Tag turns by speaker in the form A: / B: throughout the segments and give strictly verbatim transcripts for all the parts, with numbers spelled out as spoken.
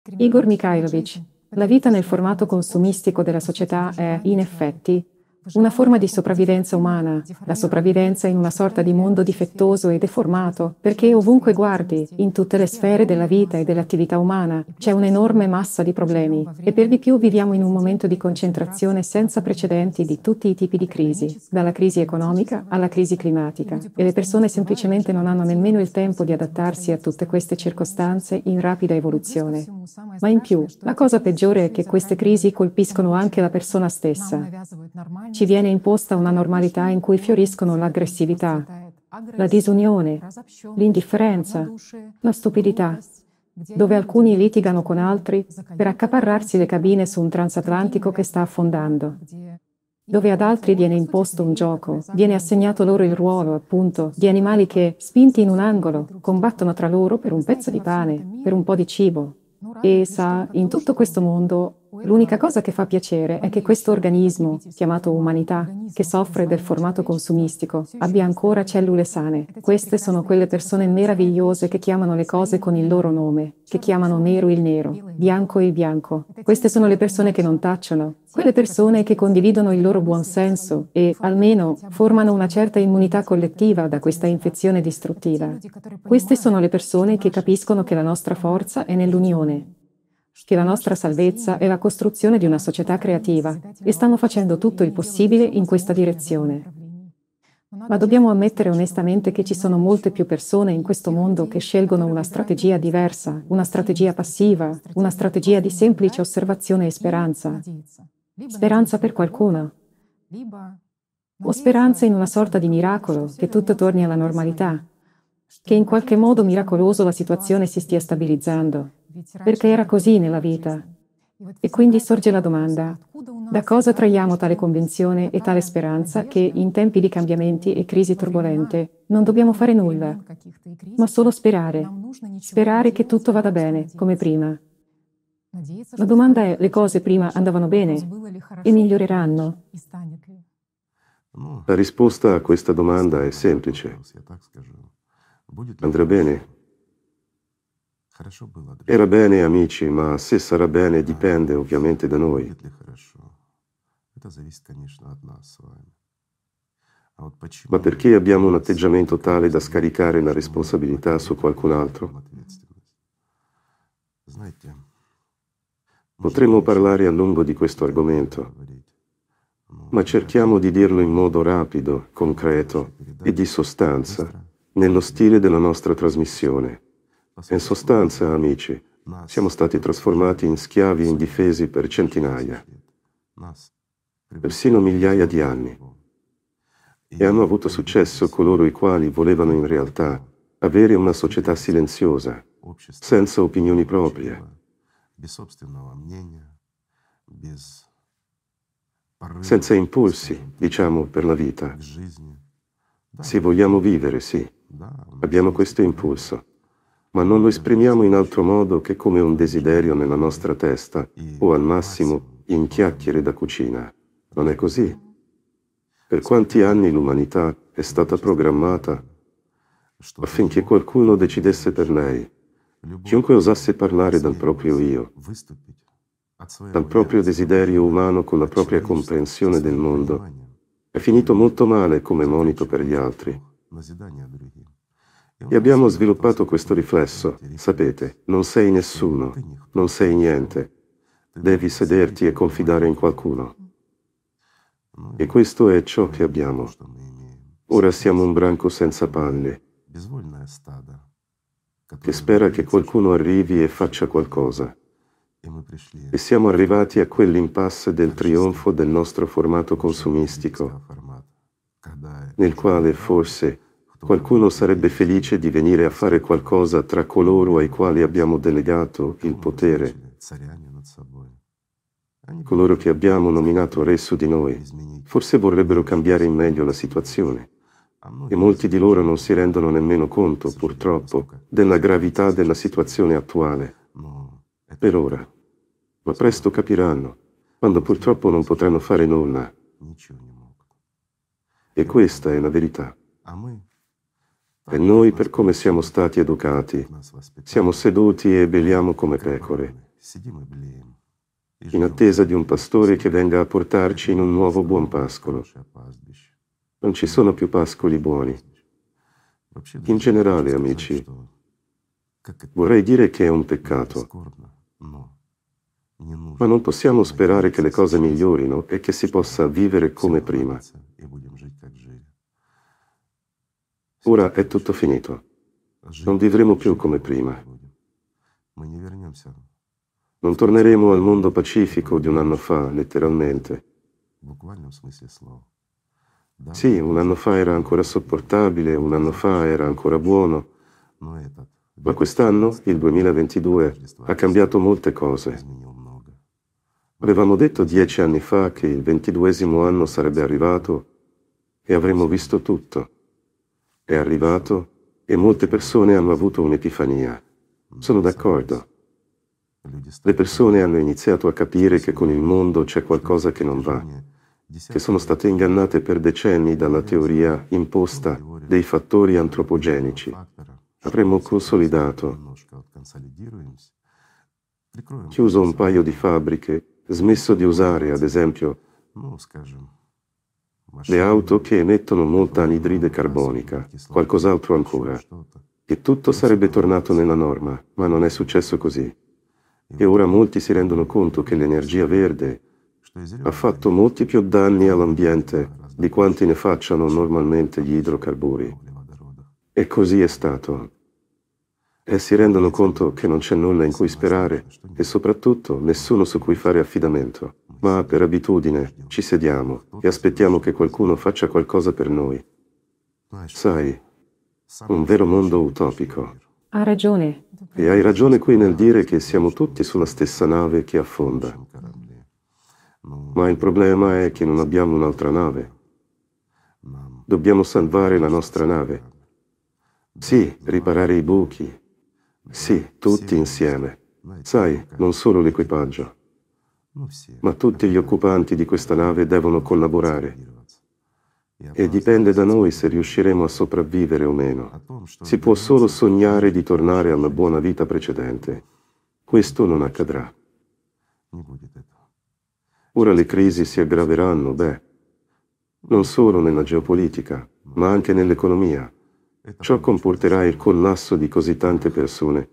A: Igor Mikhailovich, la vita nel formato consumistico della società è, in effetti, una forma di sopravvivenza umana, la sopravvivenza in una sorta di mondo difettoso e deformato, perché ovunque guardi, in tutte le sfere della vita e dell'attività umana, c'è un'enorme massa di problemi, e per di più viviamo in un momento di concentrazione senza precedenti di tutti i tipi di crisi, dalla crisi economica alla crisi climatica, e le persone semplicemente non hanno nemmeno il tempo di adattarsi a tutte queste circostanze in rapida evoluzione. Ma in più, la cosa peggiore è che queste crisi colpiscono anche la persona stessa. Ci viene imposta una normalità in cui fioriscono l'aggressività, la disunione, l'indifferenza, la stupidità, dove alcuni litigano con altri per accaparrarsi le cabine su un transatlantico che sta affondando, dove ad altri viene imposto un gioco, viene assegnato loro il ruolo, appunto, di animali che, spinti in un angolo, combattono tra loro per un pezzo di pane, per un po' di cibo. E sa, in tutto questo mondo, l'unica cosa che fa piacere è che questo organismo, chiamato umanità, che soffre del formato consumistico, abbia ancora cellule sane. Queste sono quelle persone meravigliose che chiamano le cose con il loro nome, che chiamano nero il nero, bianco il bianco. Queste sono le persone che non tacciono, quelle persone che condividono il loro buonsenso e, almeno, formano una certa immunità collettiva da questa infezione distruttiva. Queste sono le persone che capiscono che la nostra forza è nell'unione, che la nostra salvezza è la costruzione di una società creativa, e stanno facendo tutto il possibile in questa direzione. Ma dobbiamo ammettere onestamente che ci sono molte più persone in questo mondo che scelgono una strategia diversa, una strategia passiva, una strategia di semplice osservazione e speranza. Speranza per qualcuno, o speranza in una sorta di miracolo, che tutto torni alla normalità, che in qualche modo miracoloso la situazione si stia stabilizzando, perché era così nella vita. E quindi sorge la domanda: da cosa traiamo tale convinzione e tale speranza che, in tempi di cambiamenti e crisi turbolente, non dobbiamo fare nulla, ma solo sperare, sperare che tutto vada bene, come prima? La domanda è: le cose prima andavano bene e miglioreranno?
B: La risposta a questa domanda è semplice. Andrà bene. Era bene, amici, ma se sarà bene dipende ovviamente da noi. Ma perché abbiamo un atteggiamento tale da scaricare la responsabilità su qualcun altro? Potremmo parlare a lungo di questo argomento, ma cerchiamo di dirlo in modo rapido, concreto e di sostanza, nello stile della nostra trasmissione. In sostanza, amici, siamo stati trasformati in schiavi indifesi per centinaia, persino migliaia di anni. E hanno avuto successo coloro i quali volevano in realtà avere una società silenziosa, senza opinioni proprie, senza impulsi, diciamo, per la vita. Se vogliamo vivere, sì, abbiamo questo impulso, ma non lo esprimiamo in altro modo che come un desiderio nella nostra testa o al massimo in chiacchiere da cucina. Non è così? Per quanti anni l'umanità è stata programmata affinché qualcuno decidesse per lei, chiunque osasse parlare dal proprio io, dal proprio desiderio umano con la propria comprensione del mondo, è finito molto male come monito per gli altri. E abbiamo sviluppato questo riflesso: sapete, non sei nessuno, non sei niente, devi sederti e confidare in qualcuno. E questo è ciò che abbiamo. Ora siamo un branco senza palle, che spera che qualcuno arrivi e faccia qualcosa. E siamo arrivati a quell'impasse del trionfo del nostro formato consumistico, nel quale forse qualcuno sarebbe felice di venire a fare qualcosa tra coloro ai quali abbiamo delegato il potere, coloro che abbiamo nominato re su di noi. Forse vorrebbero cambiare in meglio la situazione. E molti di loro non si rendono nemmeno conto, purtroppo, della gravità della situazione attuale. Per ora. Ma presto capiranno, quando purtroppo non potranno fare nulla. E questa è la verità. E noi, per come siamo stati educati, siamo seduti e belliamo come pecore, in attesa di un pastore che venga a portarci in un nuovo buon pascolo. Non ci sono più pascoli buoni. In generale, amici, vorrei dire che è un peccato, ma non possiamo sperare che le cose migliorino e che si possa vivere come prima. Ora è tutto finito. Non vivremo più come prima. Non torneremo al mondo pacifico di un anno fa, letteralmente. Sì, un anno fa era ancora sopportabile, un anno fa era ancora buono, ma quest'anno, il duemilaventidue, ha cambiato molte cose. Avevamo detto dieci anni fa che il ventiduesimo anno sarebbe arrivato e avremmo visto tutto. È arrivato e molte persone hanno avuto un'epifania. Sono d'accordo. Le persone hanno iniziato a capire che con il mondo c'è qualcosa che non va, che sono state ingannate per decenni dalla teoria imposta dei fattori antropogenici. Avremmo consolidato, chiuso un paio di fabbriche, smesso di usare, ad esempio, le auto che emettono molta anidride carbonica, qualcos'altro ancora, e tutto sarebbe tornato nella norma, ma non è successo così. E ora molti si rendono conto che l'energia verde ha fatto molti più danni all'ambiente di quanti ne facciano normalmente gli idrocarburi. E così è stato. E si rendono conto che non c'è nulla in cui sperare e soprattutto nessuno su cui fare affidamento. Ma per abitudine ci sediamo e aspettiamo che qualcuno faccia qualcosa per noi. Sai, un vero mondo utopico.
A: Ha ragione.
B: E hai ragione qui nel dire che siamo tutti sulla stessa nave che affonda. Ma il problema è che non abbiamo un'altra nave. Dobbiamo salvare la nostra nave. Sì, riparare i buchi. Sì, tutti insieme. Sai, non solo l'equipaggio. Ma tutti gli occupanti di questa nave devono collaborare. E dipende da noi se riusciremo a sopravvivere o meno. Si può solo sognare di tornare alla buona vita precedente. Questo non accadrà. Ora le crisi si aggraveranno, beh, non solo nella geopolitica, ma anche nell'economia. Ciò comporterà il collasso di così tante persone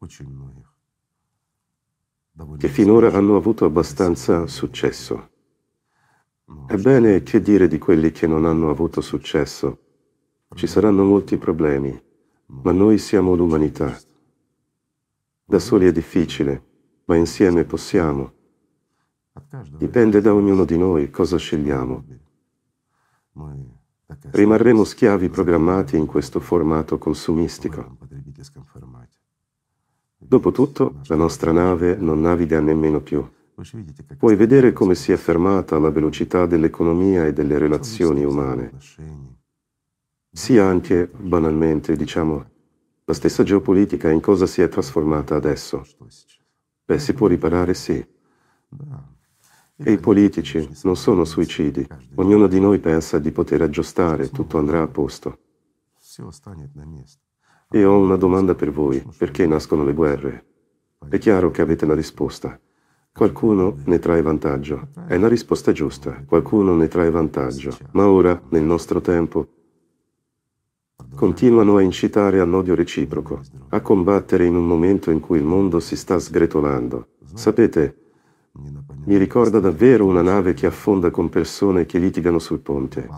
B: che finora hanno avuto abbastanza successo. Ebbene, che dire di quelli che non hanno avuto successo? Ci saranno molti problemi, ma noi siamo l'umanità. Da soli è difficile, ma insieme possiamo. Dipende da ognuno di noi cosa scegliamo. Rimarremo schiavi programmati in questo formato consumistico. Dopotutto, la nostra nave non naviga nemmeno più. Puoi vedere come si è fermata la velocità dell'economia e delle relazioni umane. Sì, anche, banalmente, diciamo, la stessa geopolitica in cosa si è trasformata adesso? Beh, si può riparare, sì. E i politici non sono suicidi. Ognuno di noi pensa di poter aggiustare, tutto andrà a posto. E ho una domanda per voi. Perché nascono le guerre? È chiaro che avete la risposta. Qualcuno ne trae vantaggio. È la risposta giusta. Qualcuno ne trae vantaggio. Ma ora, nel nostro tempo, continuano a incitare all'odio reciproco, a combattere in un momento in cui il mondo si sta sgretolando. Sapete, mi ricorda davvero una nave che affonda con persone che litigano sul ponte.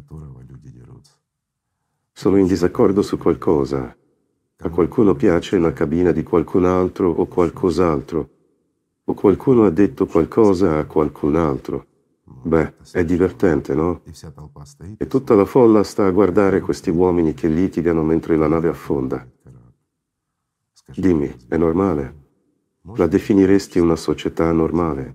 B: Sono in disaccordo su qualcosa. A qualcuno piace la cabina di qualcun altro o qualcos'altro. O qualcuno ha detto qualcosa a qualcun altro. Beh, è divertente, no? E tutta la folla sta a guardare questi uomini che litigano mentre la nave affonda. Dimmi, è normale? La definiresti una società normale?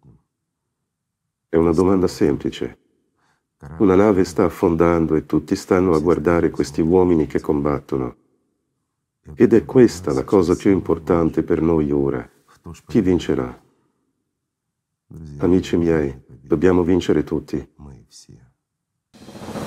B: È una domanda semplice. Una nave sta affondando e tutti stanno a guardare questi uomini che combattono. Ed è questa la cosa più importante per noi ora. Chi vincerà? Amici miei, dobbiamo vincere tutti.